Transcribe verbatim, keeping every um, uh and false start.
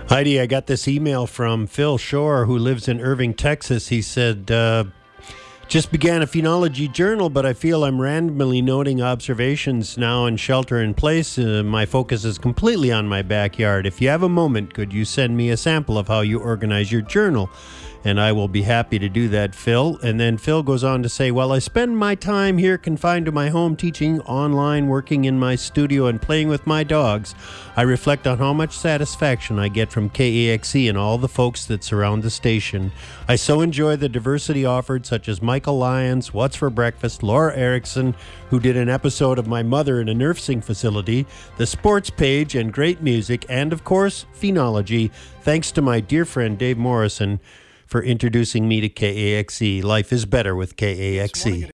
Heidi, I got this email from Phil Shore, who lives in Irving, Texas. He said, uh, just began a phenology journal, but I feel I'm randomly noting observations now in shelter in place. Uh, my focus is completely on my backyard. If you have a moment, could you send me a sample of how you organize your journal? And I will be happy to do that, Phil. And then Phil goes on to say, while I spend my time here confined to my home, teaching online, working in my studio, and playing with my dogs, I reflect on how much satisfaction I get from K A X E and all the folks that surround the station. I so enjoy the diversity offered, such as Michael Lyons, What's for Breakfast, Laura Erickson, who did an episode of My Mother in a Nursing Facility, the sports page, and great music, and of course, phenology, thanks to my dear friend Dave Morrison for introducing me to K A X E. Life is better with K A X E.